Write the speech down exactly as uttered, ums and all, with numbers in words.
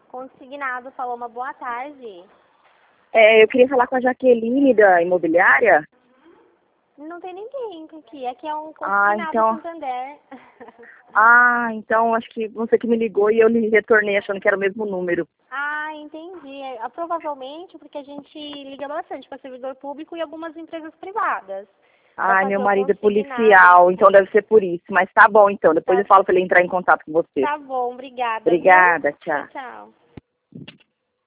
Consignado falou uma boa tarde. É, eu queria falar com a Jaqueline da imobiliária. Não tem ninguém aqui. Aqui é um Ah, consignado então... Santander. Ah, então acho que você que me ligou e eu lhe retornei achando que era o mesmo número. Ah, entendi. É, provavelmente porque a gente liga bastante para servidor público e algumas empresas privadas. Ah, meu fazer o marido é consignado. policial, então deve ser por isso. Mas tá bom então, depois Tá, eu falo pra ele entrar em contato com você. tá bom, obrigada, viu? Obrigada, tchau. Tchau, tchau.